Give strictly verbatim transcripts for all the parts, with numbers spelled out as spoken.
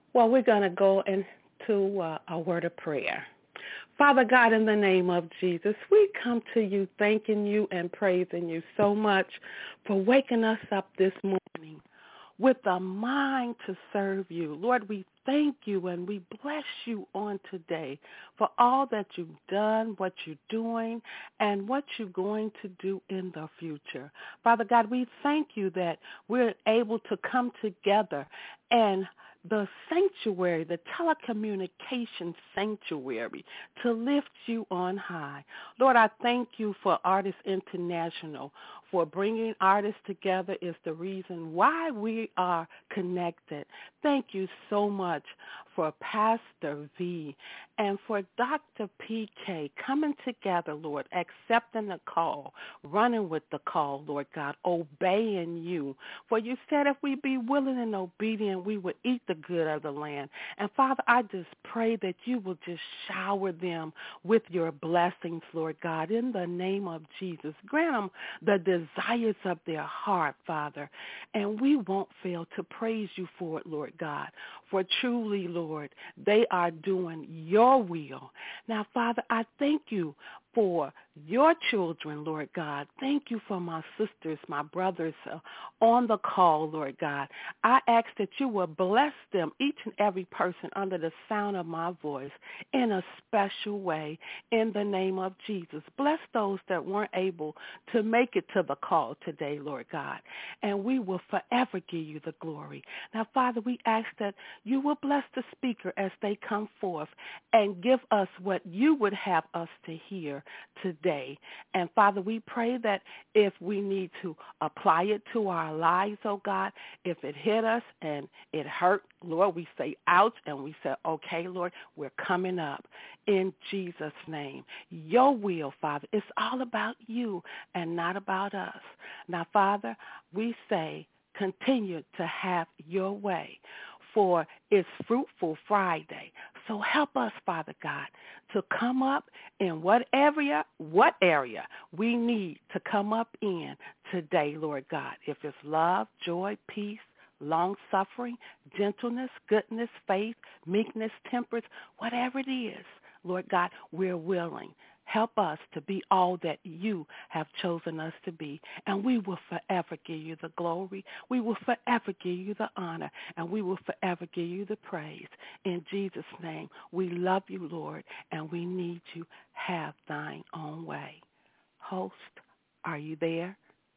Well, we're going to go into uh, a word of prayer. Father God, in the name of Jesus, we come to you thanking you and praising you so much for waking us up this morning with a mind to serve you. Lord, we thank you and we bless you on today for all that you've done, what you're doing, and what you're going to do in the future. Father God, we thank you that we're able to come together and the sanctuary, the telecommunication sanctuary, to lift you on high. Lord, I thank you for Artists International, for bringing artists together is the reason why we are connected. Thank you so much for Pastor V and for Doctor P K coming together, Lord, accepting the call, running with the call, Lord God, obeying you. For you said if we be willing and obedient, we would eat the good of the land. And Father, I just pray that you will just shower them with your blessings, Lord God, in the name of Jesus. Grant them the desires of their heart, Father, and we won't fail to praise you for it, Lord God. For truly, Lord, they are doing your will. Now, Father, I thank you for your children, Lord God. Thank you for my sisters, my brothers uh, on the call, Lord God. I ask that you will bless them, each and every person under the sound of my voice, in a special way in the name of Jesus. Bless those that weren't able to make it to the call today, Lord God, and we will forever give you the glory. Now, Father, we ask that you will bless the speaker as they come forth and give us what you would have us to hear today. And Father, we pray that if we need to apply it to our lives, oh God, if it hit us and it hurt, Lord, we say ouch, and we say, okay, Lord, we're coming up in Jesus' name. Your will, Father, it's all about you and not about us. Now, Father, we say continue to have your way, for it's Fruitful Friday. So help us, Father God, to come up in what area, what area we need to come up in today, Lord God. If it's love, joy, peace, long-suffering, gentleness, goodness, faith, meekness, temperance, whatever it is, Lord God, we're willing. Help us to be all that you have chosen us to be, and we will forever give you the glory. We will forever give you the honor, and we will forever give you the praise. In Jesus' name, we love you, Lord, and we need you. Have thine own way. Host, are you there?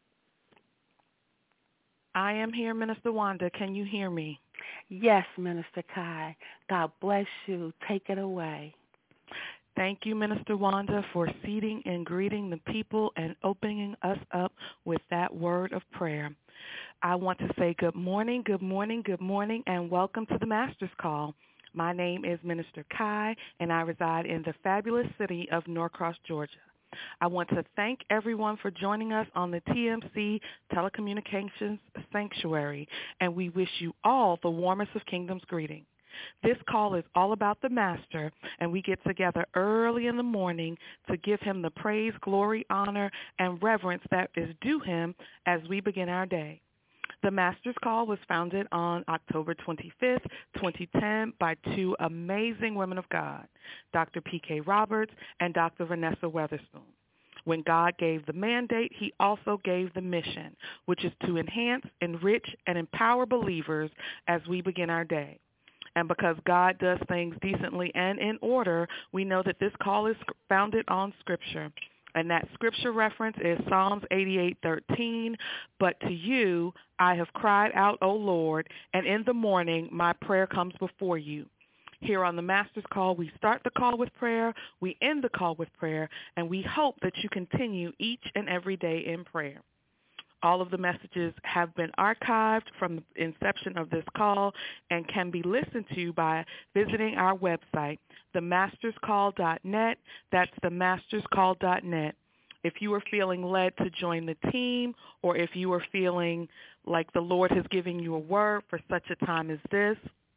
I am here, Minister Wanda. Can you hear me? Yes, Minister Kai. God bless you. Take it away. Thank you, Minister Wanda, for seating and greeting the people and opening us up with that word of prayer. I want to say good morning, good morning, good morning, and welcome to the Master's Call. My name is Minister Kai, and I reside in the fabulous city of Norcross, Georgia. I want to thank everyone for joining us on the T M C Telecommunications Sanctuary, and we wish you all the warmest of Kingdom's greetings. This call is all about the Master, and we get together early in the morning to give him the praise, glory, honor, and reverence that is due him as we begin our day. The Master's Call was founded on October twenty-fifth, twenty ten by two amazing women of God, Doctor P K Roberts and Doctor Vanessa Weatherspoon. When God gave the mandate, he also gave the mission, which is to enhance, enrich, and empower believers as we begin our day. And because God does things decently and in order, we know that this call is founded on Scripture. And that Scripture reference is Psalms eighty-eight thirteen. But to you I have cried out, O Lord, and in the morning my prayer comes before you. Here on the Master's Call, we start the call with prayer, we end the call with prayer, and we hope that you continue each and every day in prayer. All of the messages have been archived from the inception of this call and can be listened to by visiting our website, the masters call dot net. That's the masters call dot net. If you are feeling led to join the team, or if you are feeling like the Lord has given you a word for such a time as this,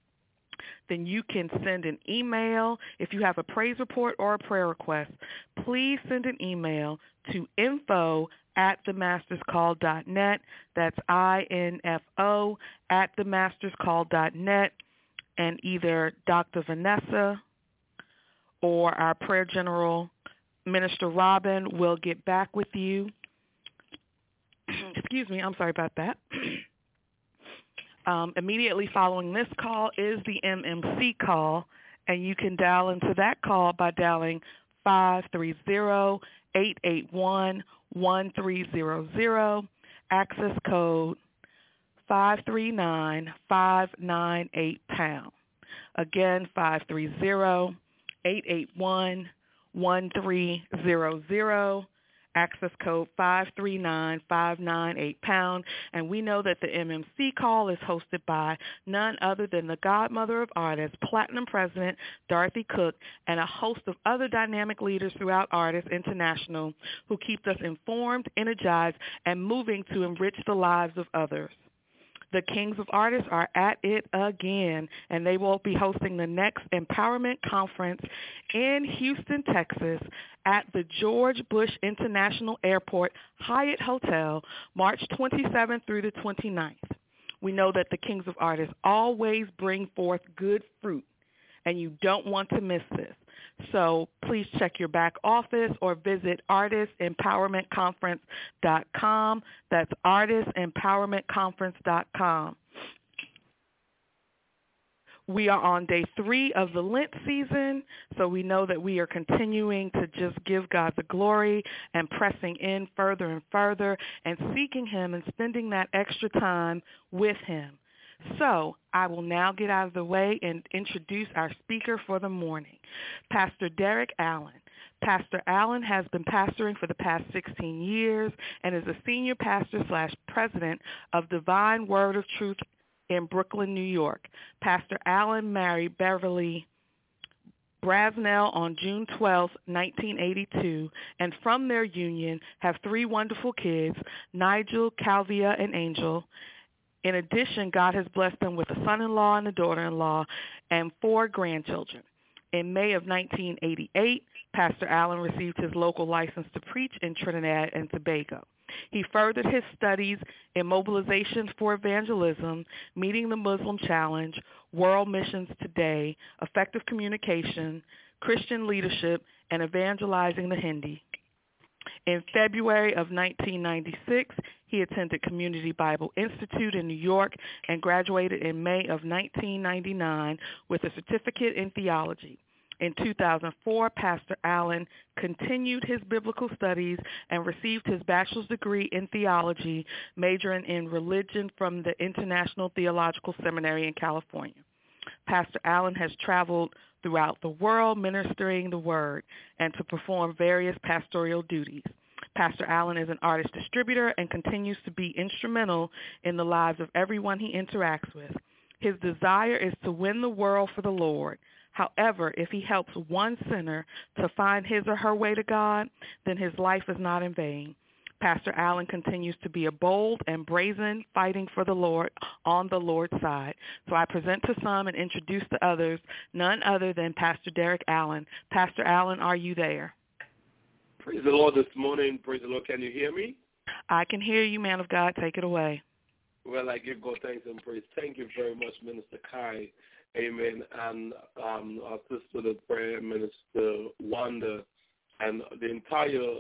then you can send an email. If you have a praise report or a prayer request, please send an email to info at the masters call dot net. That's I N F O at the masters call dot net. and either Doctor Vanessa or our prayer general, Minister Robin, will get back with you. Excuse me, I'm sorry about that. Um, immediately following this call is the M M C call, and you can dial into that call by dialing five three zero, eight eight one, one three zero zero, access code five three nine, five nine eight pound. Again, five three zero, eight eight one, one three zero zero, access code five three nine, five nine eight pound. And we know that the M M C call is hosted by none other than the godmother of artists, Platinum President Dorothy Cook, and a host of other dynamic leaders throughout Artists International who keep us informed, energized, and moving to enrich the lives of others. The Kings of Artists are at it again, and they will be hosting the next Empowerment Conference in Houston, Texas, at the George Bush International Airport Hyatt Hotel, March twenty-seventh through the twenty-ninth. We know that the Kings of Artists always bring forth good fruit, and you don't want to miss this. So please check your back office or visit artist empowerment conference dot com. That's artist empowerment conference dot com. We are on day three of the Lent season, so we know that we are continuing to just give God the glory and pressing in further and further and seeking him and spending that extra time with him. So I will now get out of the way and introduce our speaker for the morning, Pastor Derek Allen. Pastor Allen has been pastoring for the past sixteen years and is a senior pastor slash president of Divine Word of Truth in Brooklyn, New York. Pastor Allen married Beverly Brasnell on June twelfth, nineteen eighty-two, and from their union have three wonderful kids, Nigel, Calvia, and Angel. In addition, God has blessed them with a son-in-law and a daughter-in-law and four grandchildren. In May of nineteen eighty-eight, Pastor Allen received his local license to preach in Trinidad and Tobago. He furthered his studies in mobilization for evangelism, meeting the Muslim challenge, world missions today, effective communication, Christian leadership, and evangelizing the Hindi. In February of nineteen ninety-six, he attended Community Bible Institute in New York and graduated in May of nineteen ninety-nine with a certificate in theology. In two thousand four, Pastor Allen continued his biblical studies and received his bachelor's degree in theology, majoring in religion from the International Theological Seminary in California. Pastor Allen has traveled throughout the world ministering the word and to perform various pastoral duties. Pastor Allen is an artist distributor and continues to be instrumental in the lives of everyone he interacts with. His desire is to win the world for the Lord. However, if he helps one sinner to find his or her way to God, then his life is not in vain. Pastor Allen continues to be a bold and brazen fighting for the Lord on the Lord's side. So I present to some and introduce to others none other than Pastor Derek Allen. Pastor Allen, are you there? Praise the Lord this morning. Praise the Lord. Can you hear me? I can hear you, man of God. Take it away. Well, I give God thanks and praise. Thank you very much, Minister Kai. Amen. And um, our sister, the prayer minister, Wanda, and the entire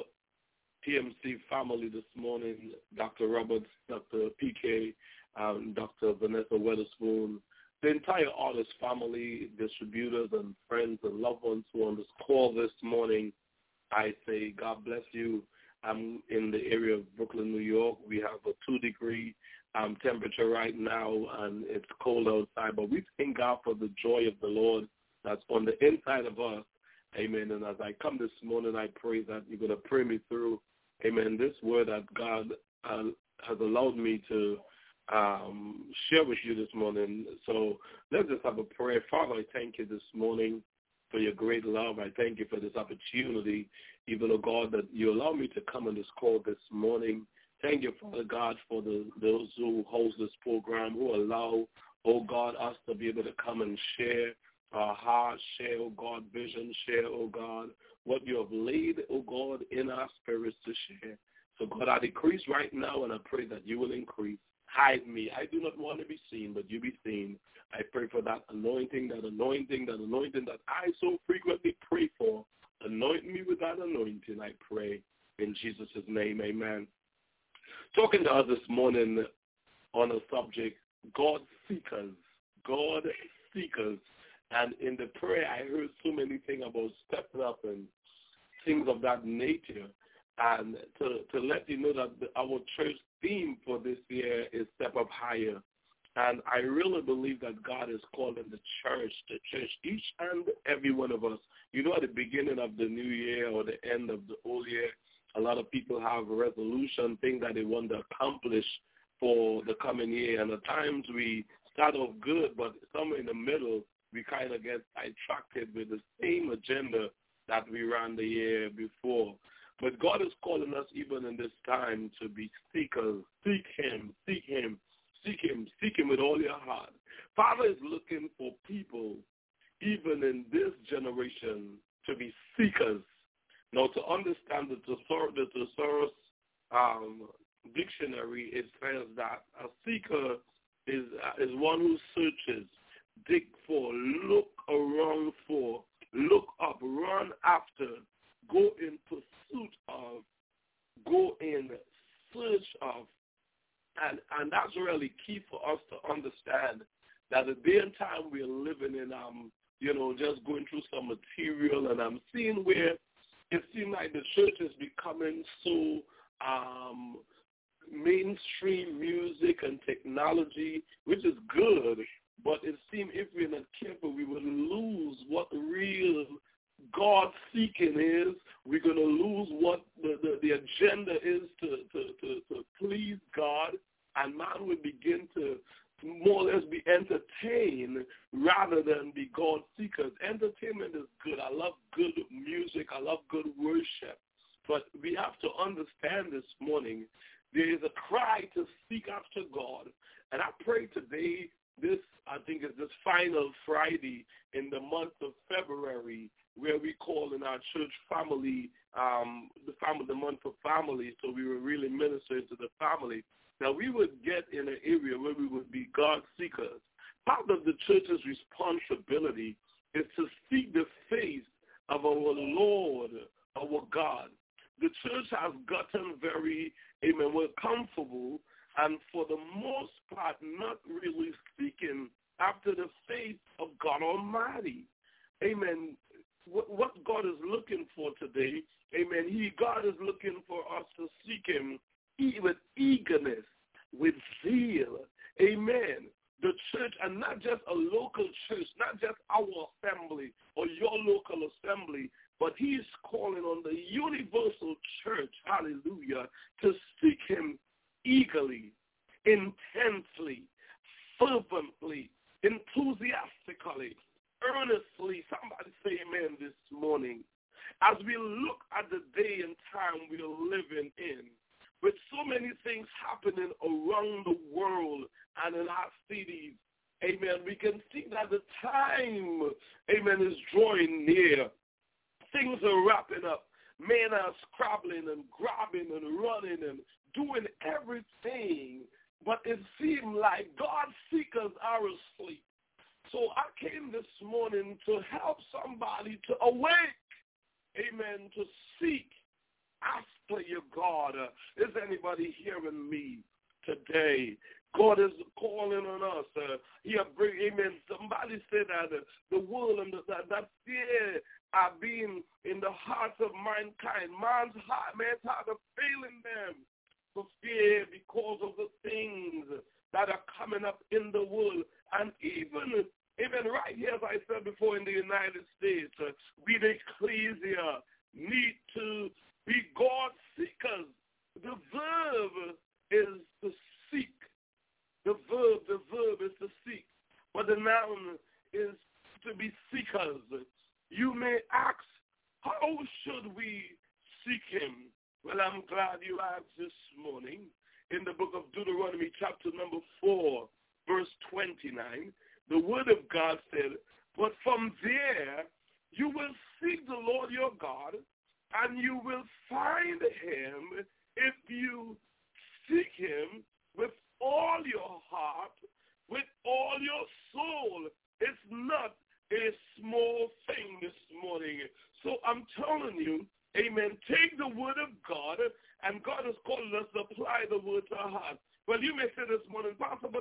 P M C family this morning, Doctor Roberts, Doctor P K, um, Doctor Vanessa Weatherspoon, the entire artist family, distributors and friends and loved ones who are on this call this morning, I say God bless you. I'm in the area of Brooklyn, New York. We have a two-degree um, temperature right now, and it's cold outside. But we thank God for the joy of the Lord that's on the inside of us. Amen. And as I come this morning, I pray that you're going to pray me through, amen, this word that God uh, has allowed me to um, share with you this morning. So let's just have a prayer. Father, I thank you this morning for your great love. I thank you for this opportunity, even, oh God, that you allow me to come on this call this morning. Thank you, Father God, for the, those who host this program, who allow, oh God, us to be able to come and share our hearts, share, oh God, vision, share, oh God, what you have laid, oh God, in our spirits to share. So, God, I decrease right now, and I pray that you will increase. hide me. I do not want to be seen, but you be seen. I pray for that anointing, that anointing, that anointing that I so frequently pray for. Anoint me with that anointing, I pray. In Jesus' name, amen. Talking to us this morning on a subject, God seekers. God seekers. And in the prayer, I heard so many things about stepping up and things of that nature. And to, to let you know that the, our church theme for this year is Step Up Higher. And I really believe that God is calling the church, the church, each and every one of us. You know, at the beginning of the new year or the end of the old year, a lot of people have a resolution, things that they want to accomplish for the coming year. And at times we start off good, but somewhere in the middle, we kind of get sidetracked with the same agenda that we ran the year before. But God is calling us even in this time to be seekers. Seek him, seek him, seek him, seek him with all your heart. Father is looking for people, even in this generation, to be seekers. Now, to understand the thesaurus, the thesaurus um, dictionary, it says that a seeker is uh, is one who searches, dig for, look around for, look up, run after, go in pursuit of, go in search of. And and that's really key for us to understand that the day and time we're living in, um, you know, just going through some material, and I'm seeing where it seems like the church is becoming so um, mainstream music and technology, which is good, but it seems if we're not careful, we will lose what real God-seeking is. We're going to lose what the, the, the agenda is to, to, to, to please God, and man will begin to more or less be entertained rather than be God seekers. Entertainment is good. I love good music. I love good worship. But we have to understand this morning there is a cry to seek after God. And I pray today, this I think is this final Friday in the month of February, where we call in our church family, um, the family, the month of family, so we were really ministering to the family. Now, we would get in an area where we would be God seekers. Part of the church's responsibility is to seek the face of our Lord, our God. The church has gotten very, amen, well, comfortable, and for the most part, not really seeking after the face of God Almighty. Amen. What God is looking for today, amen, He, God is looking for us to seek Him with eagerness, with zeal. Amen. The church, and not just a local church, not just our assembly or your local assembly, but He's calling on the universal church, hallelujah, to seek Him eagerly, intensely, fervently, enthusiastically, earnestly. Somebody say amen this morning. As we look at the day and time we are living in, with so many things happening around the world and in our cities, amen, we can see that the time, amen, is drawing near. Things are wrapping up. Men are scrabbling and grabbing and running and doing everything, but it seems like God seekers are asleep. So I came this morning to help somebody to awake, amen, to seek after your God. Uh, is anybody hearing me today? God is calling on us. Uh, he bring, amen. Somebody said that uh, the world and the, that, that fear are being in the hearts of mankind. Man's heart, man's heart are failing them for fear because of the things that are coming up in the world. And even, even right here, as I said before, in the United States, uh, we, the ecclesia, need to be God seekers. The verb is to seek. The verb, the verb is to seek. But the noun is to be seekers. You may ask, how should we seek Him? Well, I'm glad you asked this morning. In the book of Deuteronomy, chapter number four, verse twenty-nine, the word of God said, but from there you will seek the Lord your God, and you will find Him if you seek Him with all your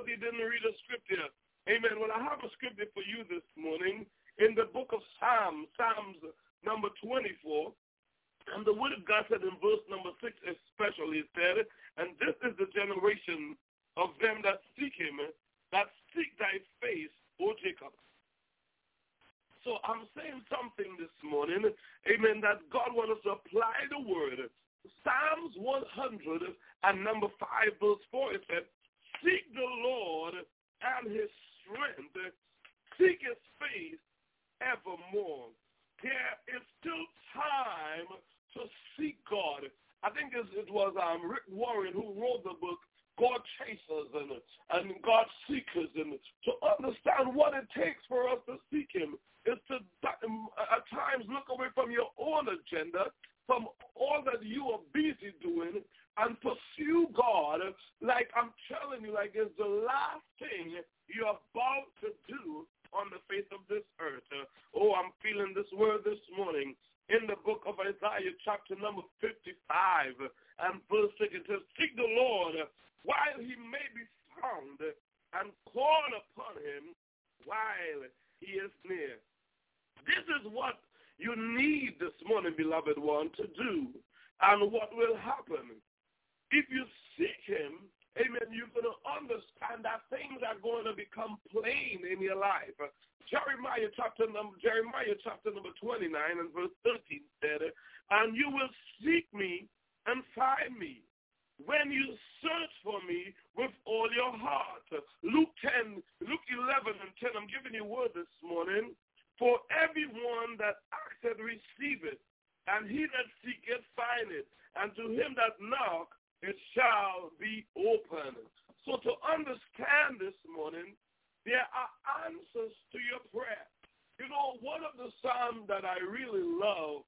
somebody didn't read a scripture. Amen. Well, I have a scripture for you this morning in the book of Psalms, Psalms number twenty-four. And the word of God said in verse number six especially, it said, and this is the generation of them that seek him, that seek thy face, O Jacob. So I'm saying something this morning, amen, that God wants us to apply the word. Psalms one hundred and number five, verse four, it said, seek the Lord and his strength, seek his face evermore. There is still time to seek God. I think it was um, Rick Warren who wrote the book, God Chasers and, and God Seekers, and to understand what it takes for us to seek him is to at times look away from your own agenda, from all that you are busy doing, and pursue God like I'm telling you, like it's the last thing you're about to do on the face of this earth. Oh, I'm feeling this word this morning. In the book of Isaiah, chapter number fifty-five, and verse six, it says, seek the Lord while he may be found, and call upon him while he is near. This is what you need this morning, beloved one, to do, and what will happen. If you seek him, amen, you're going to understand that things are going to become plain in your life. Jeremiah chapter number Jeremiah chapter number twenty-nine and verse thirteen said, and you will seek me and find me when you search for me with all your heart. Luke ten, Luke eleven and ten, I'm giving you a word this morning. For everyone that asketh receiveth, and he that seeketh findeth, and to him that knock it shall be open. So to understand this morning, there are answers to your prayer. You know, one of the Psalms that I really love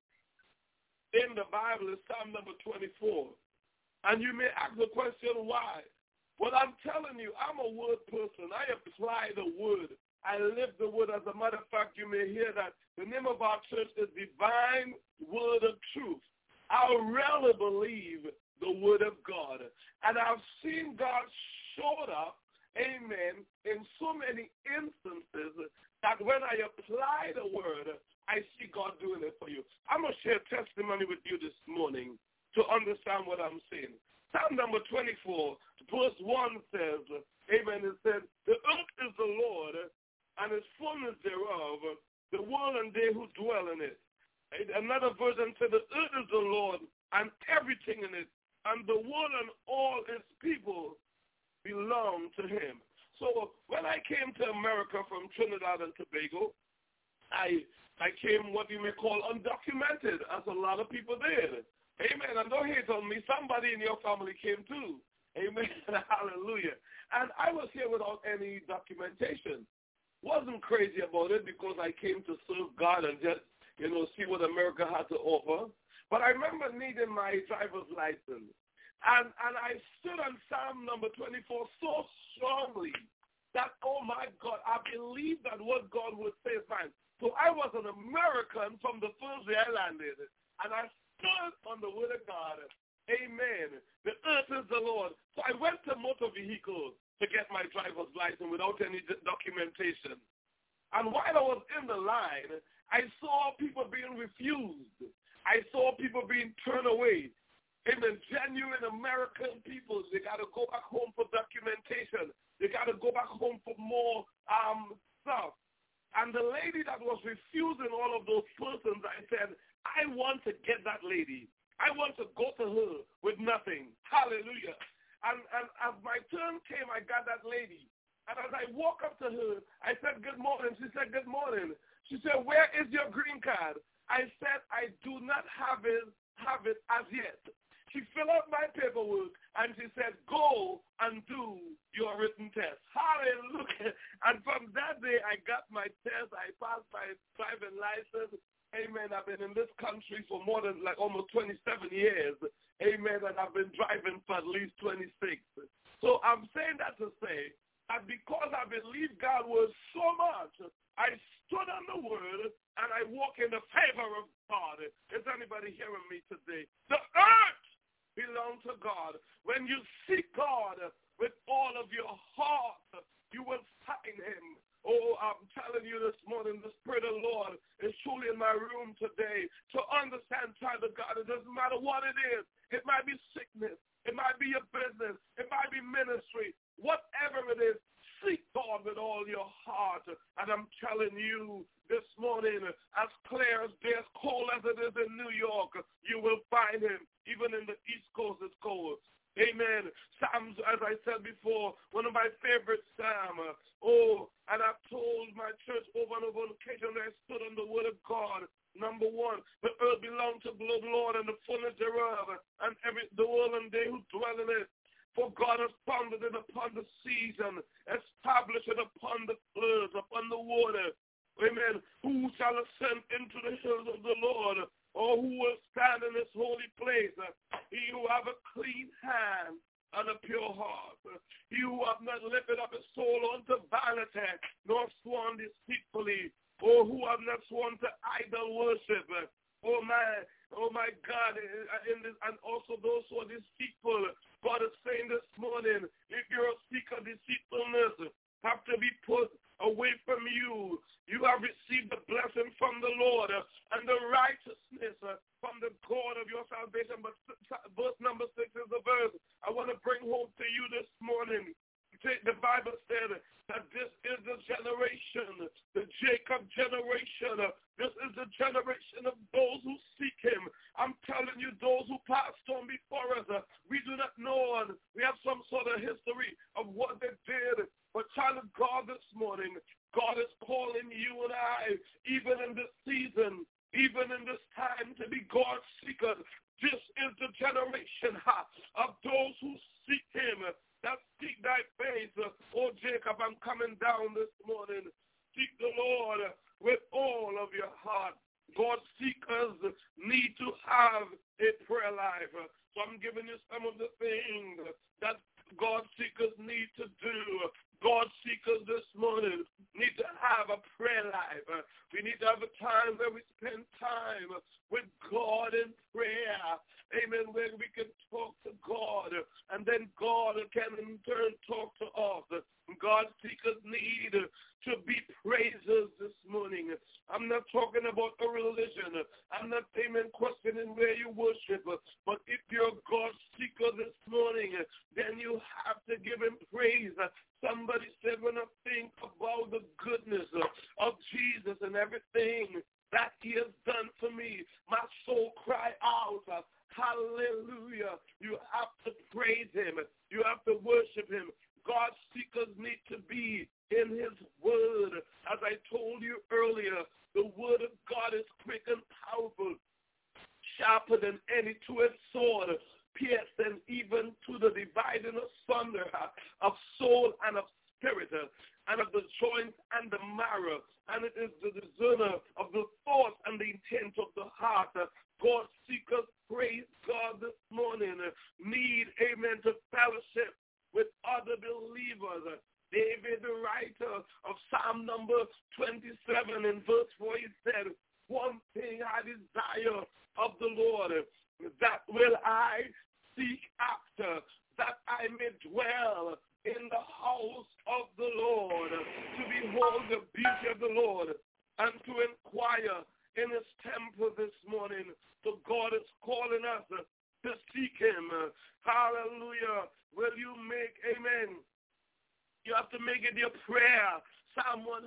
in the Bible is Psalm number twenty-four. And you may ask the question, why? Well, I'm telling you, I'm a word person. I apply the word. I live the word. As a matter of fact, you may hear that the name of our church is Divine Word of Truth. I really believe the word of God. And I've seen God show up, amen, in so many instances that when I apply the word, I see God doing it for you. I'm going to share testimony with you this morning to understand what I'm saying. Psalm number twenty-four, verse one says, amen, it says, the earth is the Lord, and his fullness thereof, the world and they who dwell in it. Another version said, the earth is the Lord, and everything in it, and the world and all its people belong to him. So when I came to America from Trinidad and Tobago, I I came what you may call undocumented, as a lot of people did. Amen. And don't hate on me. Somebody in your family came too. Amen. Hallelujah. And I was here without any documentation. Wasn't crazy about it because I came to serve God and just, you know, see what America had to offer. But I remember needing my driver's license. And and I stood on Psalm number twenty-four so strongly that, oh, my God, I believed that what God would say is fine. So I was an American from the first day I landed. And I stood on the word of God. Amen. The earth is the Lord. So I went to motor vehicles to get my driver's license without any documentation. And while I was in the line, I saw people being refused. I saw people being turned away. Amen. Genuine American people, they got to go back home for documentation. They got to go back home for more um, stuff. And the lady that was refusing all of those persons, I said, I want to get that lady. I want to go to her with nothing. Hallelujah. And, and as my turn came, I got that lady. And as I walk up to her, I said, good morning. She said, good morning. She said, where is your green card? I said, I do not have it, have it as yet. She filled out my paperwork, and she said, go and do your written test. Hallelujah. And from that day, I got my test. I passed my driving license. Amen. I've been in this country for more than like almost twenty-seven years. Amen. And I've been driving for at least twenty-six. So I'm saying that to say that because I believe God was so much, I stood on the word and I walk in the favor of God. Is anybody hearing me today? The earth belongs to God. When you seek God with all of your heart, telling you this morning, the Spirit of the Lord is truly in my room today to understand, child of God, it doesn't matter what it is. It might be sickness. It might be your business. It might be ministry. Whatever it is, seek God with all your heart. And I'm telling you this morning, as clear as day, as cold as it is in New York, you will find him. Even in the East Coast, it's cold. Amen. Psalms, as I said before, one of my favorite psalms. Oh, and I've told my church over and over on occasion that I stood on the word of God. Number one, the earth belongs to the Lord and the fullness thereof, and every the world and they who dwell in it. For God has founded it upon the seas and established it upon the floods, upon the water. Amen. Who shall ascend into the hills of the Lord, or who will stand in his holy place? He who have a clean hand and a pure heart. He who have not lifted up his soul unto vanity, nor sworn deceitfully, or who have not sworn to idol worship. Oh my, oh my God, in this, and also those who are deceitful. God is saying this morning, if you're a seeker, deceitfulness have to be put away from you. You have received the blessing from the Lord and the righteousness from the God of your salvation. But verse number six is the verse I want to bring home to you this morning. The Bible said that this is the generation, the Jacob generation. This is the generation of those who seek him. I'm telling you, those who passed on before us, we do not know. We have some sort of history of what they did. But child of God, this morning, God is calling you and I, even in this season, even in this time, to be God seekers. This is the generation ha, of those who seek him. That seek thy face. Oh, Jacob, I'm coming down this morning. Seek the Lord with all of your heart. God seekers need to have a prayer life. So I'm giving you some of the things that God seekers need to do. God seekers this morning need to have a prayer life. We need to have a time where we spend time with God in prayer. Amen. Where we can talk to God, and then God can in turn talk to us. God seekers need to be praisers this morning. I'm not talking about a religion. I'm not, amen, questioning where you worship. But if you're a God seeker this morning, then you have to give him praise. Somebody said, when I think about the goodness of Jesus and everything that he has done for me, my soul cry out, hallelujah. You have to praise him. You have to worship him. God seekers need to be in his word. As I told you earlier, the word of God is quick and powerful, sharper than any two-edged sword, piercing even to the dividing asunder of soul and of spirit, and of the joints and the marrow, and it is the discerner of the thoughts and the intent of the heart. God seekers, praise God this morning, need, amen, to fellowship with other believers. David, the writer of Psalm number twenty-seven in verse four, he said, one thing I desire of the Lord, that will I seek after, that I may dwell in the house of the Lord, to behold the beauty of the Lord, and to inquire in his temple this morning. So God is calling us to seek him. Hallelujah. Will you make, amen, you have to make it your prayer. Psalm one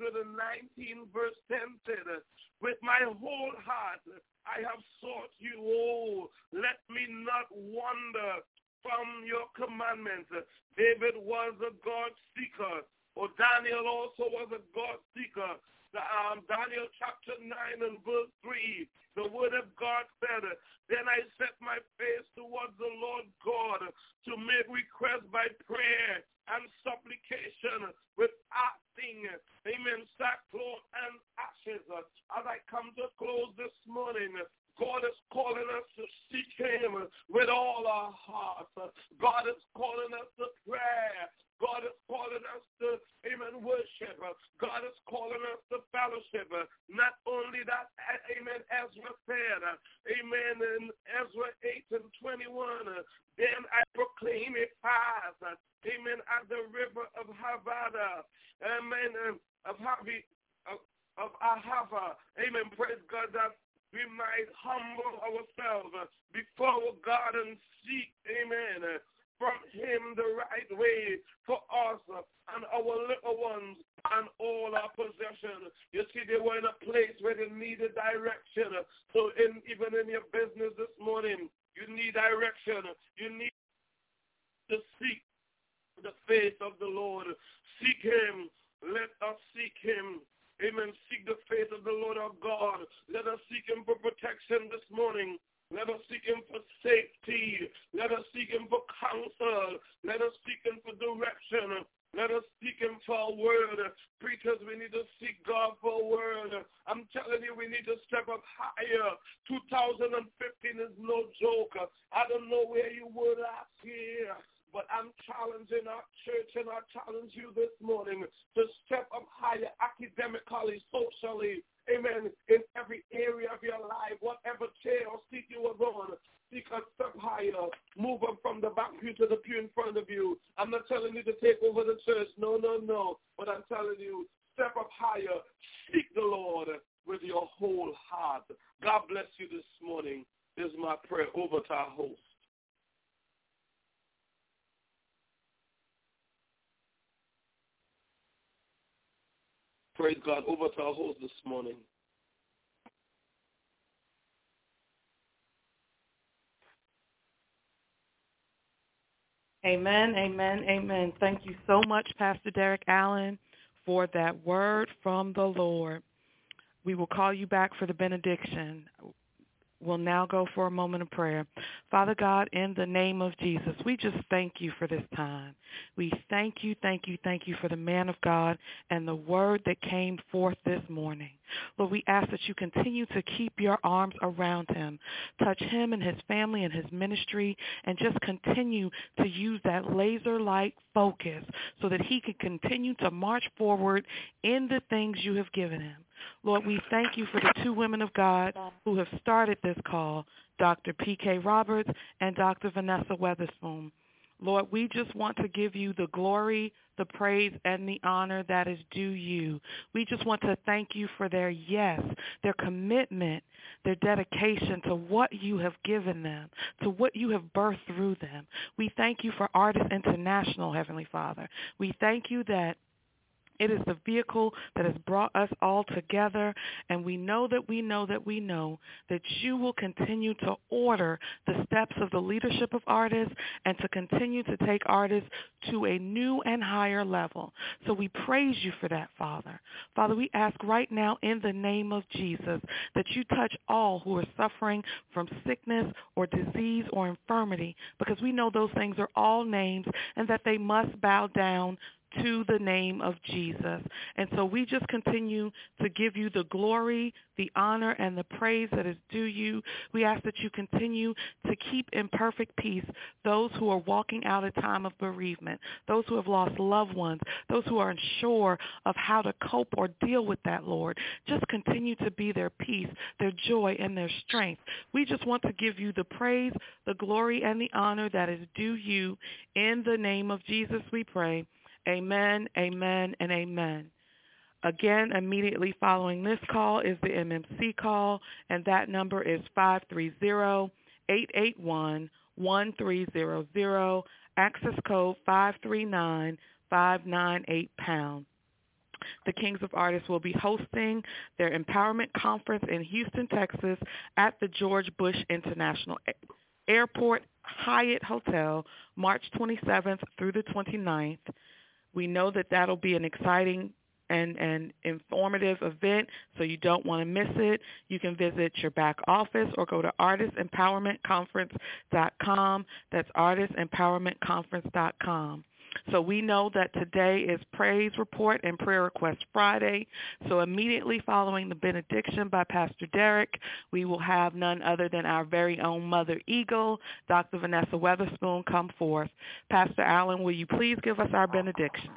nineteen verse ten said, with my whole heart I have sought you, oh, let me not wander from your commandments. David was a God seeker. Or Daniel also was a God seeker. The, um, Daniel chapter nine and verse three, the word of God said, then I set my face towards the Lord God to make request by prayer and supplication with fasting, amen, sackcloth and ashes. As I come to close this morning, God is calling us to seek him with all our hearts. God is calling us to pray. God is calling us to, amen, worship. God is calling us to fellowship. Not only that, amen, Ezra said, amen, in Ezra eight and twenty-one, then I proclaim a fast, amen, at the river of Havada, amen, of Havi, of, of Ahava. Amen. Praise God, that we might humble ourselves before God and seek, amen, from him the right way for us and our little ones and all our possessions. You see, they were in a place where they needed direction. So in, even in your business this morning, you need direction. You need to seek the face of the Lord. Seek him. Let us seek him. Amen. Seek the face of the Lord our God. Let us seek him for protection this morning. Let us seek him for safety. Let us seek him for counsel. Let us seek him for direction. Let us seek him for a word. Preachers, we need to seek God for a word. I'm telling you, we need to step up higher. two thousand fifteen is no joke. I don't know where you were last year, but I'm challenging our church and I challenge you this morning to step up higher academically, socially, amen, in every area of your life, whatever chair or seat you are on. Seek a step higher. Move up from the back pew to the pew in front of you. I'm not telling you to take over the church. No, no, no. But I'm telling you, step up higher. Seek the Lord with your whole heart. God bless you this morning. This is my prayer over to our host. Praise God. Over to our host this morning. Amen, amen, amen. Thank you so much, Pastor Derek Allen, for that word from the Lord. We will call you back for the benediction. We'll now go for a moment of prayer. Father God, in the name of Jesus, we just thank you for this time. We thank you, thank you, thank you for the man of God and the word that came forth this morning. Lord, we ask that you continue to keep your arms around him, touch him and his family and his ministry, and just continue to use that laser-like focus so that he can continue to march forward in the things you have given him. Lord, we thank you for the two women of God who have started this call, Doctor P K Roberts and Doctor Vanessa Weatherspoon. Lord, we just want to give you the glory, the praise, and the honor that is due you. We just want to thank you for their yes, their commitment, their dedication to what you have given them, to what you have birthed through them. We thank you for Artists International, Heavenly Father. We thank you that it is the vehicle that has brought us all together, and we know that we know that we know that you will continue to order the steps of the leadership of artists and to continue to take artists to a new and higher level. So we praise you for that, Father. Father, we ask right now in the name of Jesus that you touch all who are suffering from sickness or disease or infirmity, because we know those things are all names and that they must bow down to the name of Jesus. And so we just continue to give you the glory, the honor, and the praise that is due you. We ask that you continue to keep in perfect peace those who are walking out a time of bereavement, those who have lost loved ones, those who are unsure of how to cope or deal with that, Lord. Just continue to be their peace, their joy, and their strength. We just want to give you the praise, the glory, and the honor that is due you. In the name of Jesus we pray. Amen, amen, and amen. Again, immediately following this call is the M M C call, and that number is five three zero, eight eight one, one three zero zero, access code five three nine, five nine eight pound. The Kings of Artists will be hosting their empowerment conference in Houston, Texas at the George Bush International Airport Hyatt Hotel, March twenty-seventh through the twenty-ninth. We know that that'll be an exciting and, and informative event, so you don't want to miss it. You can visit your back office or go to artist empowerment conference dot com. That's artist empowerment conference dot com. So we know that today is Praise Report and Prayer Request Friday. So immediately following the benediction by Pastor Derek, we will have none other than our very own Mother Eagle, Doctor Vanessa Weatherspoon, come forth. Pastor Allen, will you please give us our benediction?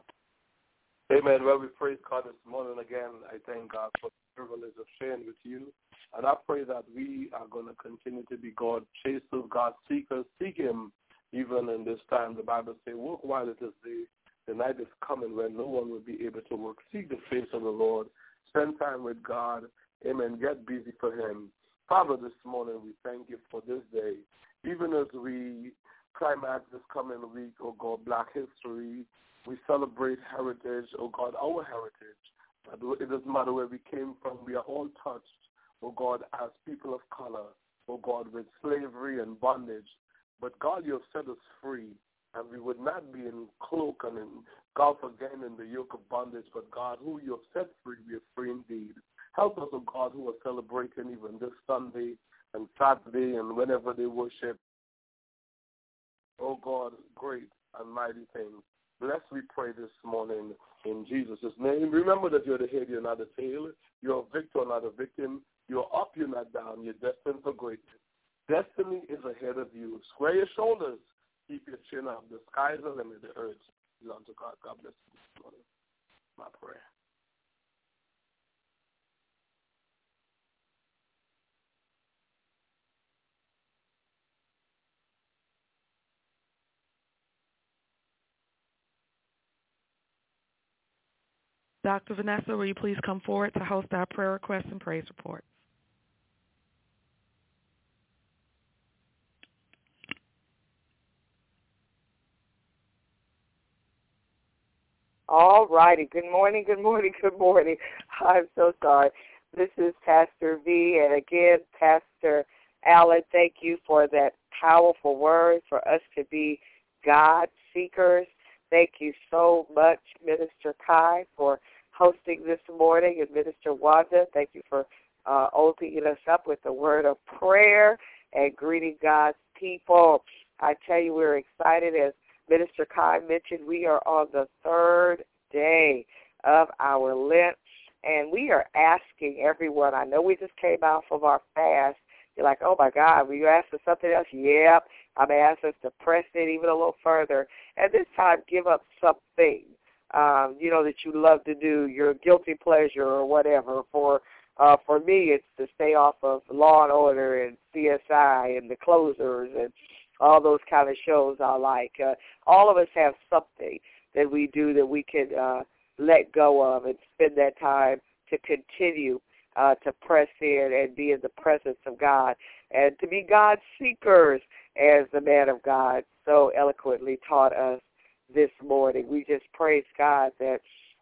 Amen. Well, we praise God this morning again. I thank God for the privilege of sharing with you. And I pray that we are going to continue to be God chasers, God seekers, seek him. Even in this time, the Bible says, work while it is day, The night is coming when no one will be able to work. Seek the face of the Lord. Spend time with God. Amen. Get busy for him. Father, this morning we thank you for this day. Even as we climax this coming week, oh God, Black History, we celebrate heritage, oh God, our heritage. It doesn't matter where we came from. We are all touched, oh God, as people of color, oh God, with slavery and bondage. But God, you have set us free, and we would not be in cloak and engulfed again in the yoke of bondage. But God, who you have set free, we are free indeed. Help us, oh God, who are celebrating even this Sunday and Saturday and whenever they worship. Oh God, great and mighty things. Bless, we pray this morning in Jesus' name. Remember that you're the head, you're not the tail. You're a victor, not a victim. You're up, you're not down. You're destined for greatness. Destiny is ahead of you. Square your shoulders. Keep your chin up. The sky's the limit. The earth belongs to God. God bless you this morning. My prayer. Doctor Vanessa, will you please come forward to host our prayer requests and praise reports? All righty. Good morning, good morning, good morning. I'm so sorry. This is Pastor V, and again, Pastor Allen, thank you for that powerful word for us to be God seekers. Thank you so much, Minister Kai, for hosting this morning, and Minister Wanda, thank you for uh, opening us up with the word of prayer and greeting God's people. I tell you, we're excited. As Minister Kai mentioned, we are on the third day of our Lent, and we are asking everyone. I know we just came out from our fast. You're like, oh, my God, will you ask for something else? Yep, I'm asking us to press it even a little further, and this time give up something. Um, you know, that you love to do, your guilty pleasure or whatever. For uh, for me, it's to stay off of Law and Order and C S I and The Closers and all those kind of shows I like. Uh, all of us have something that we do that we can uh, let go of and spend that time to continue uh, to press in and be in the presence of God and to be God seekers, as the man of God so eloquently taught us this morning. We just praise God that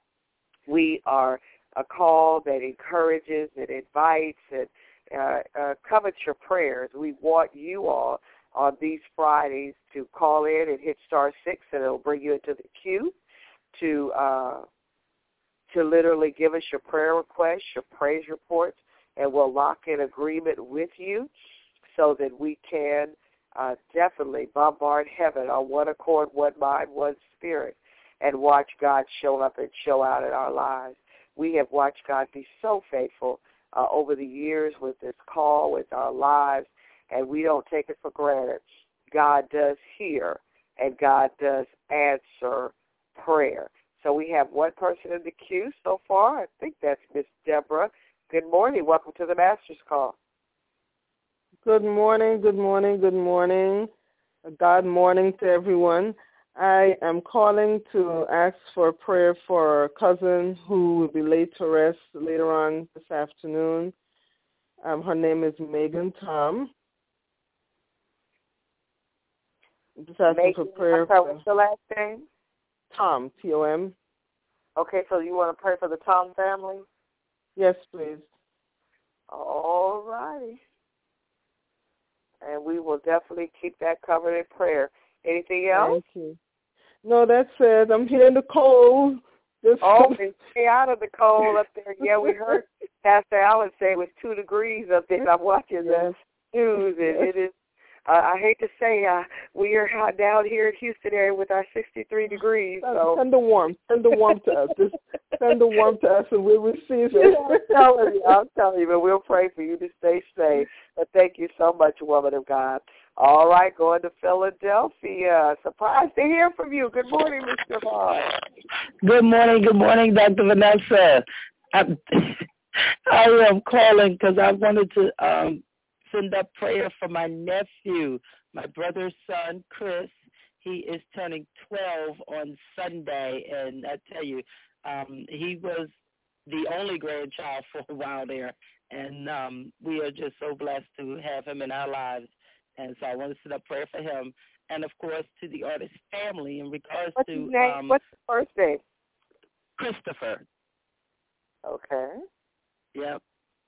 we are a call that encourages and invites and uh, uh, covets your prayers. We want you all on these Fridays to call in and hit star six, and it'll bring you into the queue to uh, to literally give us your prayer requests, your praise reports, and we'll lock in agreement with you so that we can Uh, definitely bombard heaven on one accord, one mind, one spirit, and watch God show up and show out in our lives. We have watched God be so faithful uh, over the years with this call, with our lives, and we don't take it for granted. God does hear, and God does answer prayer. So we have one person in the queue so far. I think that's Miss Deborah. Good morning. Welcome to the Master's Call. Good morning, good morning, good morning. God morning to everyone. I am calling to ask for prayer for a cousin who will be laid to rest later on this afternoon. Um, her name is Megan Tom. Just asking Megan, for prayer. I'm sorry, what's the last name? Tom, T O M. Okay, so you want to pray for the Tom family? Yes, please. All righty. And we will definitely keep that covered in prayer. Anything else? Thank you. No, that's it. I'm here in the cold. Just oh, stay out of the cold up there. Yeah, we heard Pastor Allen say it was two degrees up there. I'm watching yes. the news, and yes. it is, uh, I hate to say, uh, we are down here in Houston area with our sixty-three degrees. So. Send the warmth. Send the warmth to us. Just send the warmth to us, and we'll receive it. I'm telling you, I'm telling you, but we'll pray for you to stay safe. But thank you so much, woman of God. All right, going to Philadelphia. Surprised to hear from you. Good morning, Mister Vaughn. Good morning, good morning, Doctor Vanessa. I'm, I am calling because I wanted to um, send up prayer for my nephew, my brother's son, Chris. He is turning twelve on Sunday, and I tell you, um, he was the only grandchild for a while there, and um, we are just so blessed to have him in our lives. And so I want to set up prayer for him, and of course to the artist family in regards What's to his name? um, What's his first name? Christopher. Okay. Yep.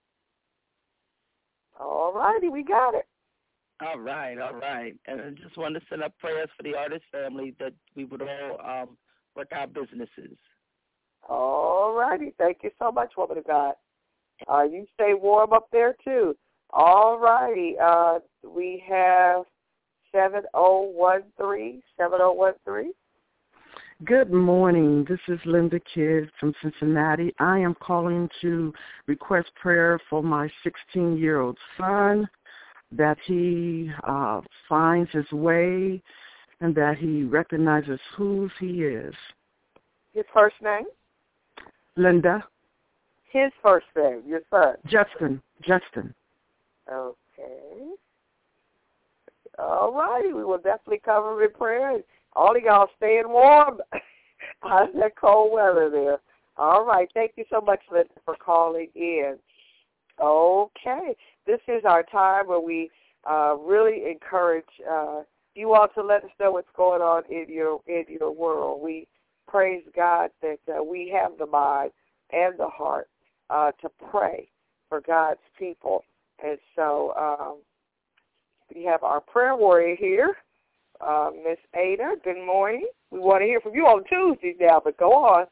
All righty, we got it. All right, all right. And I just want to set up prayers for the artist family that we would all um, work our businesses. All righty. Thank you so much, woman of God. Uh, you stay warm up there, too. All righty. Uh, we have seven oh one three, seven oh one three. Good morning. This is Linda Kidd from Cincinnati. I am calling to request prayer for my sixteen-year-old son, that he uh, finds his way and that he recognizes who he is. His first name? Linda. His first name, your son? Justin. Justin. Okay. All righty. We will definitely cover him in prayer. All of y'all staying warm out of that cold weather there. All right. Thank you so much, Linda, for calling in. Okay. This is our time where we uh, really encourage uh, you all to let us know what's going on in your in your world. We praise God that uh, we have the mind and the heart uh, to pray for God's people. And so um, we have our prayer warrior here, uh, Miss Ada. Good morning. We want to hear from you on Tuesdays now, but go on.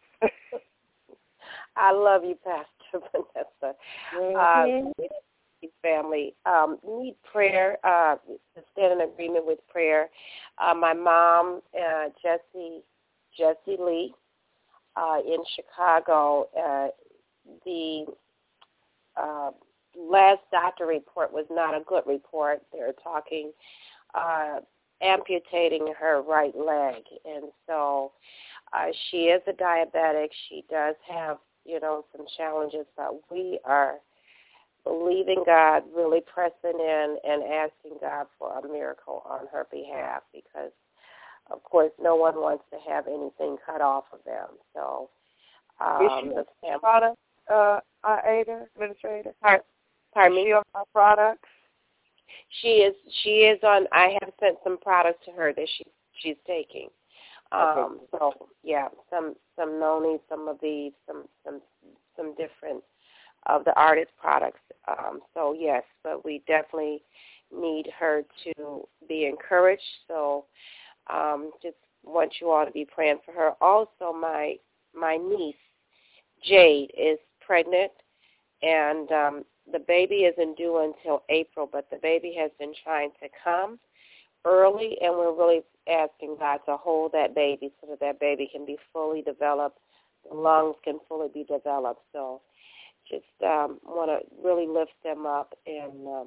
I love you, Pastor Vanessa. Mm-hmm. Uh, family um, need prayer uh, to stand in agreement with prayer. Uh, my mom, uh, Jessie Jessie Lee, uh, in Chicago. Uh, the uh, last doctor report was not a good report. They were talking uh, amputating her right leg, and so uh, she is a diabetic. She does have, you know, some challenges, but we are believing God, really pressing in and asking God for a miracle on her behalf, because, of course, no one wants to have anything cut off of them. So, um, is she the family, product, uh, Ada, Administrator? Pardon, pardon me? Is she on our products? She is. She is on. I have sent some products to her that she she's taking. Um, Okay. So yeah, some some Noni, some of these, some some some different of the artist products. Um, so yes, but we definitely need her to be encouraged. So um, just want you all to be praying for her. Also, my my niece Jade is pregnant, and um, the baby isn't due until April, but the baby has been trying to come early, and we're really asking God to hold that baby so that that baby can be fully developed, the lungs can fully be developed. So just um, want to really lift them up. And um,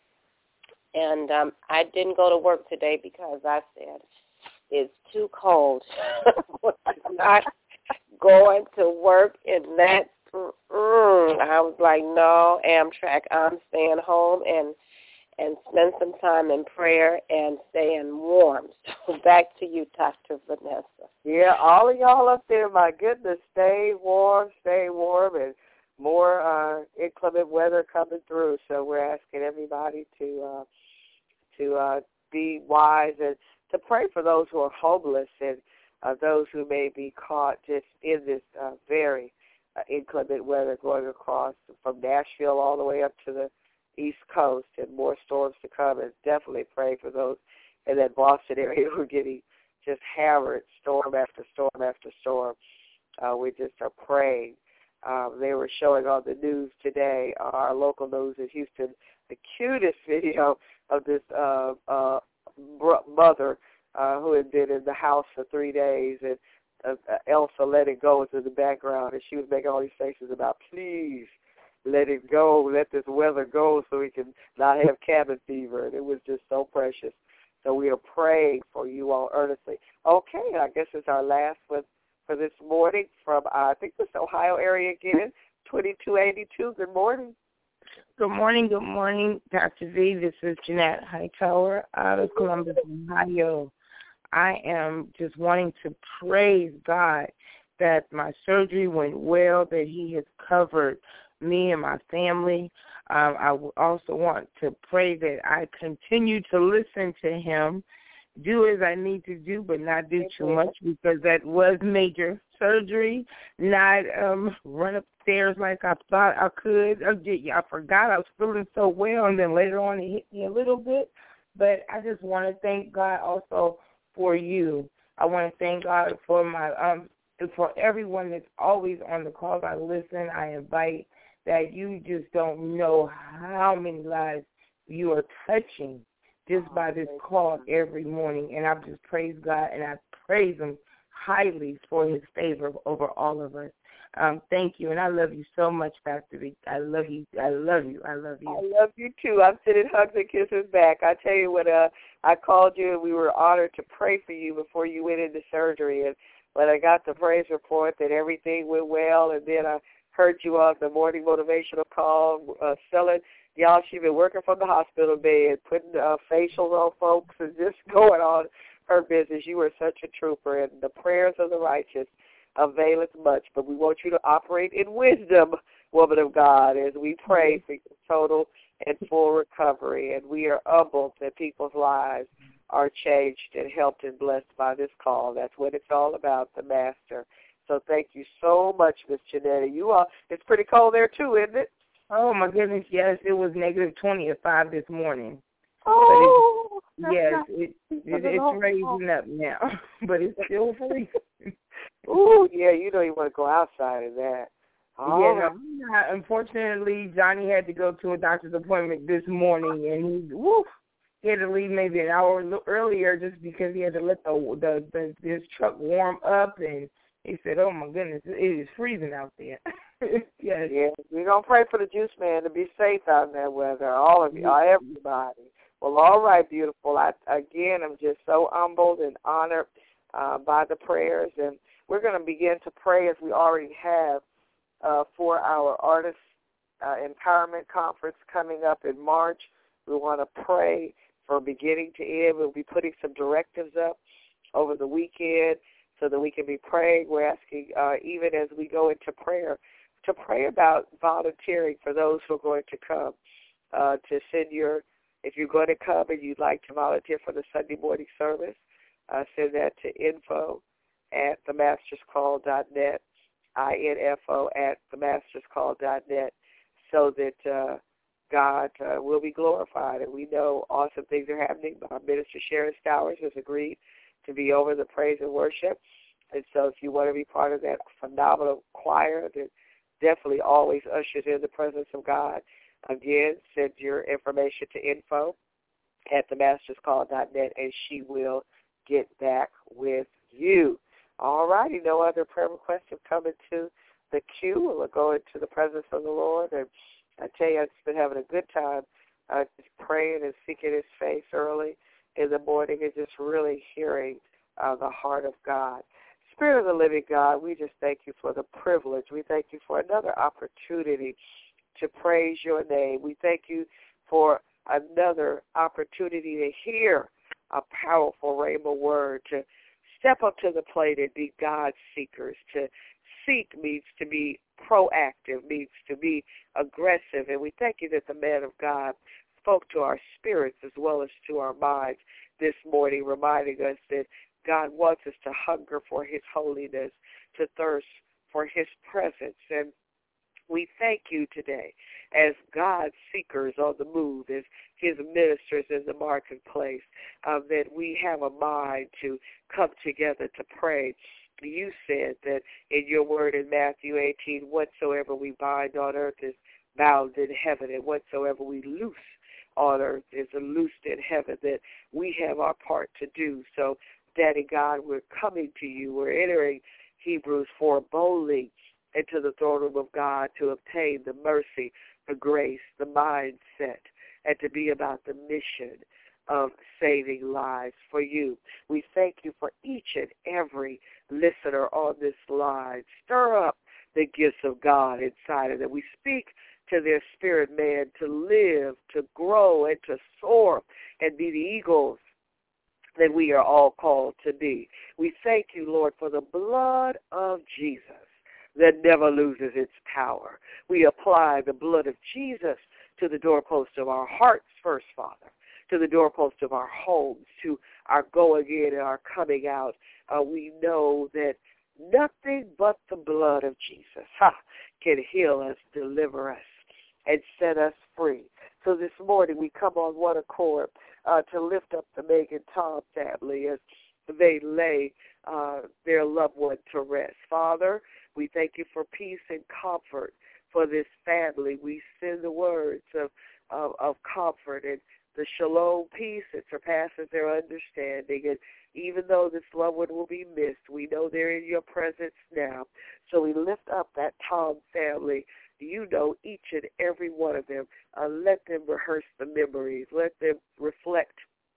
and um, I didn't go to work today because I said it's too cold. I'm not going to work in that. Mm-mm. I was like, no, Amtrak, I'm staying home and and spend some time in prayer and staying warm. So back to you, Doctor Vanessa. Yeah, all of y'all up there, my goodness, stay warm, stay warm, and more uh, inclement weather coming through. So we're asking everybody to uh, to uh, be wise and to pray for those who are homeless and uh, those who may be caught just in this uh, very uh, inclement weather going across from Nashville all the way up to the East Coast, and more storms to come. And definitely pray for those in that Boston area who are getting just hammered storm after storm after storm. Uh, we just are praying. Um, they were showing on the news today, uh, our local news in Houston, the cutest video of this uh, uh, mother uh, who had been in the house for three days, and uh, Elsa let it go into the background, and she was making all these faces about, please, let it go, let this weather go so we can not have cabin fever. And it was just so precious. So we are praying for you all earnestly. Okay, I guess it's our last one for this morning from, uh, I think this Ohio area again, twenty-two eighty-two. Good morning. Good morning, good morning, Doctor V. This is Jeanette Hightower out of Columbus, Ohio. I am just wanting to praise God that my surgery went well, that he has covered me and my family. Um, I also want to pray that I continue to listen to him, do as I need to do, but not do too much, because that was major surgery, not um, run upstairs like I thought I could. I, did, I forgot I was feeling so well, and then later on it hit me a little bit. But I just want to thank God also for you. I want to thank God for my um for everyone that's always on the call. I listen, I invite, that you just don't know how many lives you are touching just by this call every morning. And I just praise God, and I praise him highly for his favor over all of us. Um, thank you, and I love you so much, Pastor B. I love you. I love you. I love you. I love you, too. I'm sending hugs and kisses back. I tell you what, uh, I called you, and we were honored to pray for you before you went into surgery. And when I got the praise report that everything went well, and then I heard you on the morning motivational call, uh, selling, y'all, she's been working from the hospital bed, putting uh, facials on folks and just going on her business. You were such a trooper, and the prayers of the righteous availeth much. But we want you to operate in wisdom, woman of God, as we pray for your total and full recovery. And we are humbled that people's lives are changed and helped and blessed by this call. That's what it's all about, the Master. So thank you so much, Miss Janetta. You are. It's pretty cold there too, isn't it? Oh my goodness, yes. It was negative twenty at five this morning. Oh, but it, yes, it, it, it's raising up now, but it's still freezing. Ooh, yeah, you don't even want to go outside of that. Oh. Yeah, no, unfortunately, Johnny had to go to a doctor's appointment this morning, and he, woo, he had to leave maybe an hour earlier just because he had to let the the, the his truck warm up, and he said, "Oh my goodness, it is freezing out there." Yes. Yeah, we're gonna pray for the juice man to be safe out in that weather. All of you, everybody. Well, all right, beautiful. I again, I'm just so humbled and honored uh, by the prayers, and we're going to begin to pray as we already have uh, for our Artist uh, Empowerment Conference coming up in March. We want to pray from beginning to end. We'll be putting some directives up over the weekend so that we can be praying. We're asking, uh, even as we go into prayer, to pray about volunteering for those who are going to come, uh, to send your, if you're going to come and you'd like to volunteer for the Sunday morning service, uh, send that to info at the masters call dot net, I N F O at the masters call dot net, so that uh, God uh, will be glorified. And we know awesome things are happening. Our minister, Sharon Stowers, has agreed to be over the praise and worship. And so if you want to be part of that phenomenal choir that definitely always ushers in the presence of God, again, send your information to info at the masters call dot net, and she will get back with you. All righty, no other prayer requests have come into the queue. We'll go into the presence of the Lord. And I tell you, I've been having a good time uh, just praying and seeking his face early in the morning and just really hearing uh, the heart of God. Spirit of the living God, we just thank you for the privilege. We thank you for another opportunity to praise your name. We thank you for another opportunity to hear a powerful rhema word, to step up to the plate and be God seekers. To seek means to be proactive, means to be aggressive. And we thank you that the man of God spoke to our spirits as well as to our minds this morning, reminding us that God wants us to hunger for his holiness, to thirst for his presence. And we thank you today as God seekers on the move, as his ministers in the marketplace, uh, that we have a mind to come together to pray. You said that in your word in Matthew eighteen, whatsoever we bind on earth is bound in heaven, and whatsoever we loose on earth is loosed in heaven, that we have our part to do. So, Daddy God, we're coming to you. We're entering Hebrews four boldly into the throne room of God to obtain the mercy, the grace, the mindset, and to be about the mission of saving lives for you. We thank you for each and every listener on this line. Stir up the gifts of God inside of them. We speak to their spirit man to live, to grow, and to soar, and be the eagles that we are all called to be. We thank you, Lord, for the blood of Jesus that never loses its power. We apply the blood of Jesus to the doorpost of our hearts first, Father, to the doorpost of our homes, to our going in and our coming out. Uh, we know that nothing but the blood of Jesus ha, can heal us, deliver us, and set us free. So this morning we come on one accord uh, to lift up the Megan Tom family as they lay uh, their loved one to rest. Father, we thank you for peace and comfort for this family. We send the words of, of, of comfort and the shalom peace that surpasses their understanding. And even though this loved one will be missed, we know they're in your presence now. So we lift up that Tom family. You know each and every one of them. Uh, let them rehearse the memories. Let them reflect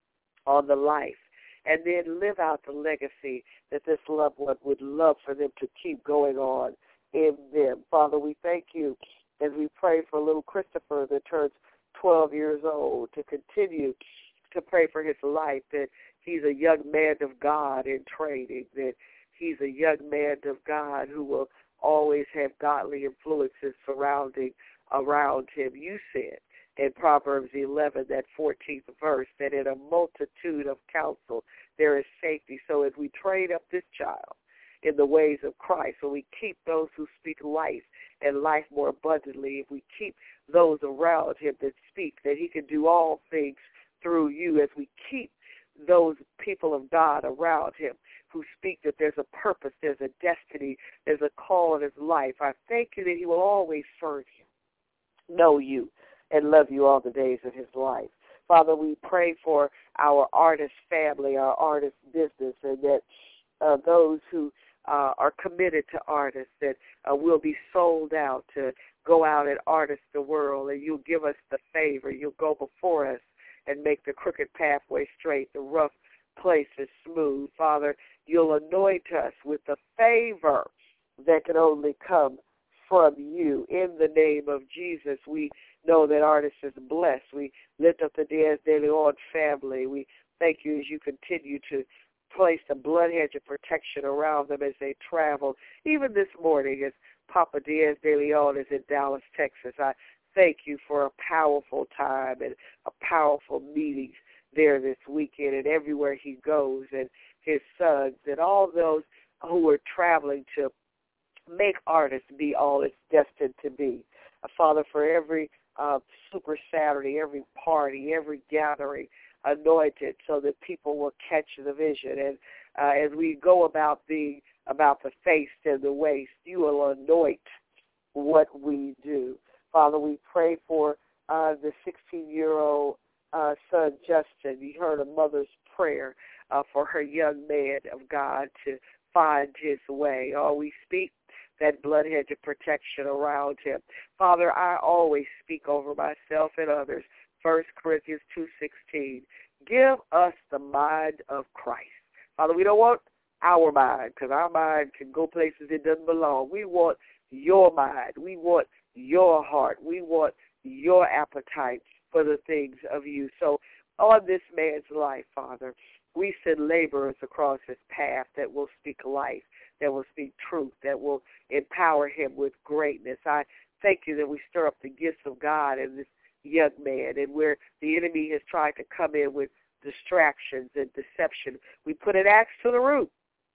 on the life. And then live out the legacy that this loved one would love for them to keep going on in them. Father, we thank you as we pray for little Christopher that turns twelve years old, to continue to pray for his life, that he's a young man of God in training, that he's a young man of God who will always have godly influences surrounding around him. You said in Proverbs eleven, that fourteenth verse, that in a multitude of counsel there is safety. So as we train up this child in the ways of Christ, so we keep those who speak life and life more abundantly, if we keep those around him that speak that he can do all things through you, as we keep those people of God around him who speak that there's a purpose, there's a destiny, there's a call in his life, I thank you that he will always serve you, know you, and love you all the days of his life. Father, we pray for our artist family, our artist business, and that uh, those who uh, are committed to artists, that uh, will be sold out to go out and artist the world, and you'll give us the favor. You'll go before us and make the crooked pathway straight, the rough places smooth. Father, you'll anoint us with the favor that can only come from you. In the name of Jesus, we know that artists is blessed. We lift up the Diaz de Leon family. We thank you as you continue to place the blood hedge of protection around them as they travel. Even this morning, as Papa Diaz de Leon is in Dallas, Texas, I thank you for a powerful time and a powerful meeting there this weekend and everywhere he goes, and his sons and all those who are traveling to make artists be all it's destined to be. Uh, Father, for every uh, Super Saturday, every party, every gathering, anointed so that people will catch the vision. And uh, as we go about being about the face and the waist, you will anoint what we do. Father, we pray for uh, the sixteen-year-old uh, son, Justin. You heard a mother's prayer uh, for her young man of God to find his way. Oh, we speak that blood hedge of protection around him. Father, I always speak over myself and others. First Corinthians two sixteen. Give us the mind of Christ. Father, we don't want our mind, because our mind can go places it doesn't belong. We want your mind. We want your heart. We want your appetite for the things of you. So on this man's life, Father, we send laborers across his path that will speak life, that will speak truth, that will empower him with greatness. I thank you that we stir up the gifts of God in this young man, and where the enemy has tried to come in with distractions and deception, we put an axe to the root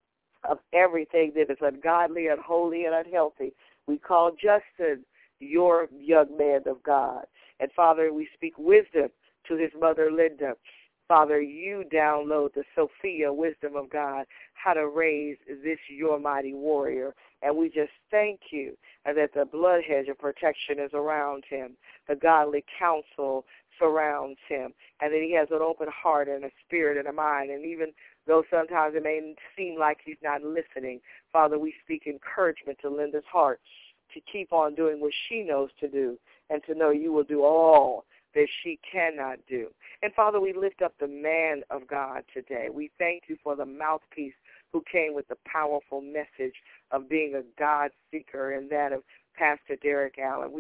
of everything that is ungodly, unholy, and unhealthy. We call Justin your young man of God. And Father, we speak wisdom to his mother, Linda. Father, you download the Sophia wisdom of God, how to raise this your mighty warrior. And we just thank you that the blood hedge of protection is around him. The godly counsel surrounds him. And that he has an open heart and a spirit and a mind. And even though sometimes it may seem like he's not listening, Father, we speak encouragement to Linda's heart to keep on doing what she knows to do, and to know you will do all that she cannot do. And Father, we lift up the man of God today. We thank you for the mouthpiece who came with the powerful message of being a God seeker, and that of Pastor Derek Allen. We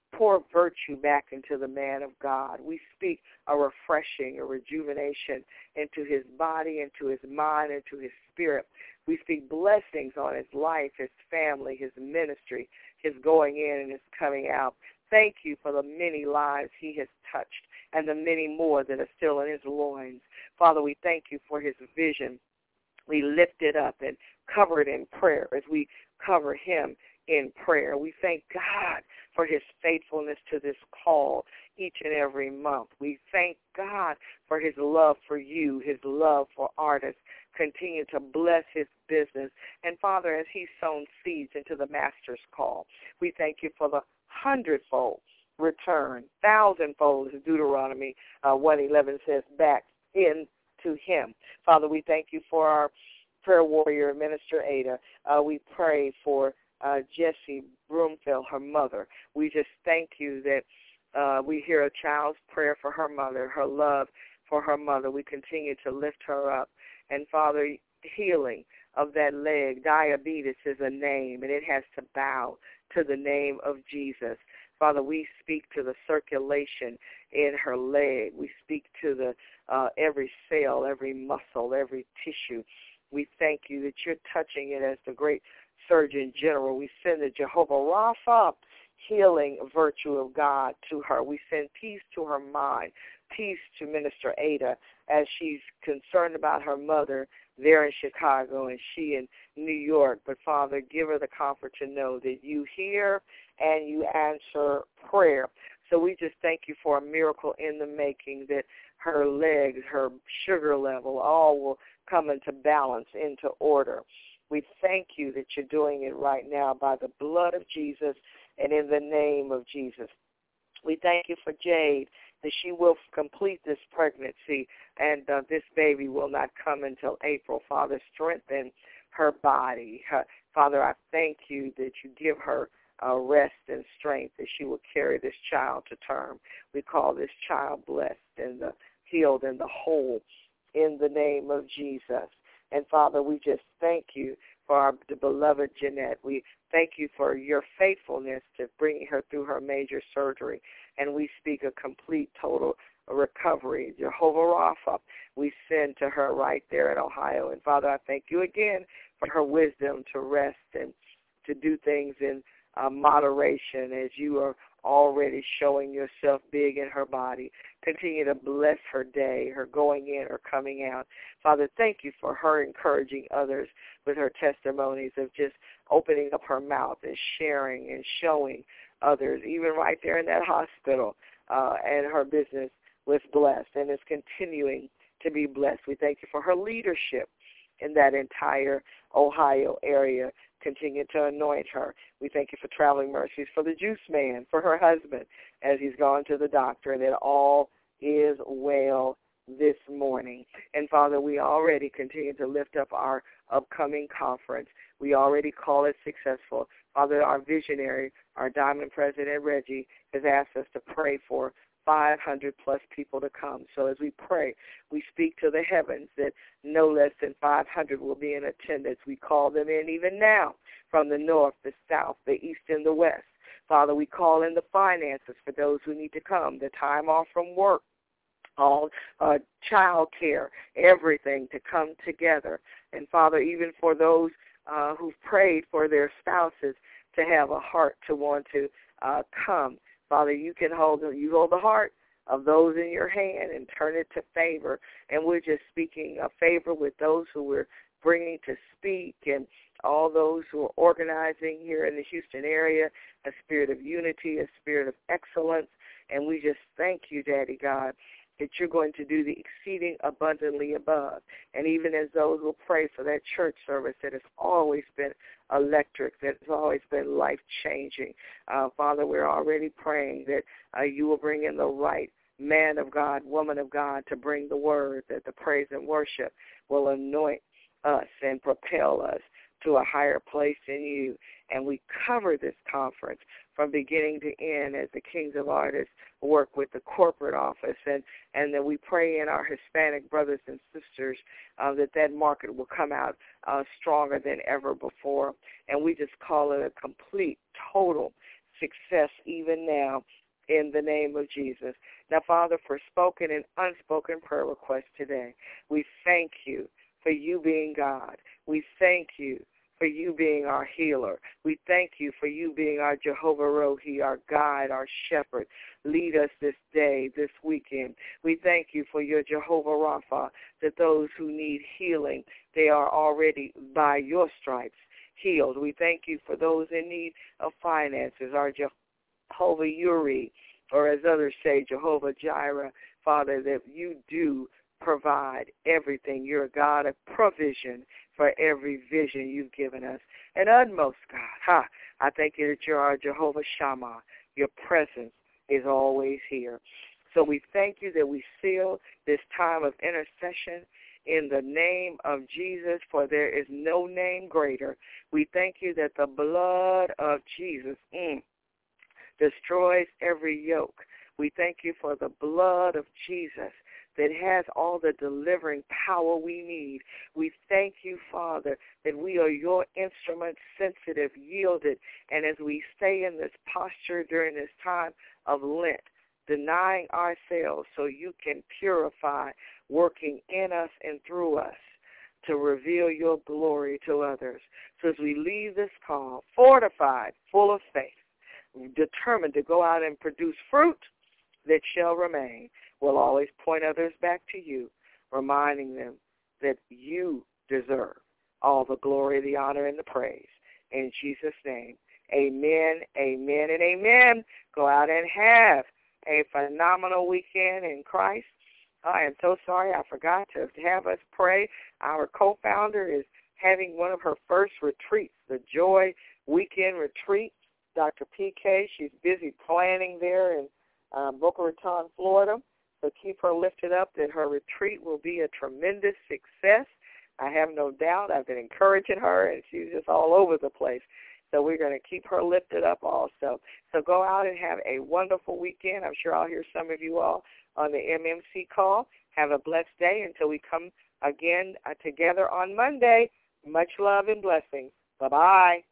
pour virtue back into the man of God. We speak a refreshing, a rejuvenation into his body, into his mind, into his spirit. We speak blessings on his life, his family, his ministry, his going in and his coming out. Thank you for the many lives he has touched and the many more that are still in his loins. Father, we thank you for his vision. We lift it up and cover it in prayer as we cover him in prayer. We thank God for his faithfulness to this call each and every month. We thank God for his love for you, his love for artists. Continue to bless his business. And, Father, as he's sown seeds into the master's call, we thank you for the hundredfold return, thousandfold, as Deuteronomy uh, one eleven says, back into him. Father, we thank you for our prayer warrior, Minister Ada. Uh, we pray for uh, Jessie Broomfield, her mother. We just thank you that uh, we hear a child's prayer for her mother, her love for her mother. We continue to lift her up. And, Father, healing of that leg, diabetes is a name, and it has to bow to the name of Jesus. Father, we speak to the circulation in her leg. We speak to the uh, every cell, every muscle, every tissue. We thank you that you're touching it as the great Surgeon General. We send the Jehovah Rapha healing virtue of God to her. We send peace to her mind, peace to Minister Ada as she's concerned about her mother there in Chicago and she in New York. But, Father, give her the comfort to know that you hear and you answer prayer. So we just thank you for a miracle in the making, that her legs, her sugar level, all will come into balance, into order. We thank you that you're doing it right now by the blood of Jesus and in the name of Jesus. We thank you for Jade, that she will complete this pregnancy and uh, this baby will not come until April. Father, strengthen her body. Her, Father, I thank you that you give her uh, rest and strength, that she will carry this child to term. We call this child blessed and the healed and the whole in the name of Jesus. And, Father, we just thank you for our the beloved Jeanette. We thank you for your faithfulness to bringing her through her major surgery. And we speak a complete, total recovery. Jehovah Rapha, we send to her right there in Ohio. And, Father, I thank you again for her wisdom to rest and to do things in uh, moderation as you are already showing yourself big in her body. Continue to bless her day, her going in or coming out. Father, thank you for her encouraging others with her testimonies of just opening up her mouth and sharing and showing others, even right there in that hospital, uh, and her business was blessed and is continuing to be blessed. We thank you for her leadership in that entire Ohio area. Continue to anoint her. We thank you for traveling mercies for the juice man, for her husband, as he's gone to the doctor, and that all is well this morning. And, Father, we already continue to lift up our upcoming conference. We already call it successful. Father, our visionary, our Diamond President, Reggie, has asked us to pray for five hundred plus people to come. So as we pray, we speak to the heavens that no less than five hundred will be in attendance. We call them in even now from the north, the south, the east, and the west. Father, we call in the finances for those who need to come, the time off from work, all uh, child care, everything to come together. And, Father, even for those uh, who've prayed for their spouses to have a heart to want to uh, come, Father, you can hold you hold the heart of those in your hand and turn it to favor. And we're just speaking of favor with those who we're bringing to speak and all those who are organizing here in the Houston area, a spirit of unity, a spirit of excellence. And we just thank you, Daddy God, that you're going to do the exceeding abundantly above. And even as those will pray for that church service that has always been electric, that has always been life-changing. Uh, Father, we're already praying that uh, you will bring in the right man of God, woman of God to bring the word, that the praise and worship will anoint us and propel us to a higher place in you. And we cover this conference from beginning to end as the Kings of Artists work with the corporate office. And, and then we pray in our Hispanic brothers and sisters uh, that that market will come out uh, stronger than ever before. And we just call it a complete, total success even now in the name of Jesus. Now, Father, for spoken and unspoken prayer requests today, we thank you for you being God. We thank you for you being our healer. We thank you for you being our Jehovah Rohi, our guide, our shepherd. Lead us this day, this weekend. We thank you for your Jehovah Rapha, that those who need healing, they are already by your stripes healed. We thank you for those in need of finances, our Jehovah Uri, or as others say, Jehovah Jireh, Father, that you do provide everything. You're a God of provision for every vision you've given us. And utmost, God, ha, I thank you that you're our Jehovah Shammah. Your presence is always here. So we thank you that we seal this time of intercession in the name of Jesus, for there is no name greater. We thank you that the blood of Jesus mm, destroys every yoke. We thank you for the blood of Jesus that has all the delivering power we need. We thank you, Father, that we are your instruments, sensitive, yielded, and as we stay in this posture during this time of Lent, denying ourselves so you can purify, working in us and through us to reveal your glory to others. So as we leave this call, fortified, full of faith, determined to go out and produce fruit that shall remain, we'll always point others back to you, reminding them that you deserve all the glory, the honor, and the praise. In Jesus' name, amen, amen, and amen. Go out and have a phenomenal weekend in Christ. I am so sorry I forgot to have us pray. Our co-founder is having one of her first retreats, the Joy Weekend Retreat. Doctor P K, she's busy planning there in uh, Boca Raton, Florida. So keep her lifted up that her retreat will be a tremendous success. I have no doubt. I've been encouraging her, and she's just all over the place. So we're going to keep her lifted up also. So go out and have a wonderful weekend. I'm sure I'll hear some of you all on the M M C call. Have a blessed day until we come again uh, together on Monday. Much love and blessings. Bye-bye.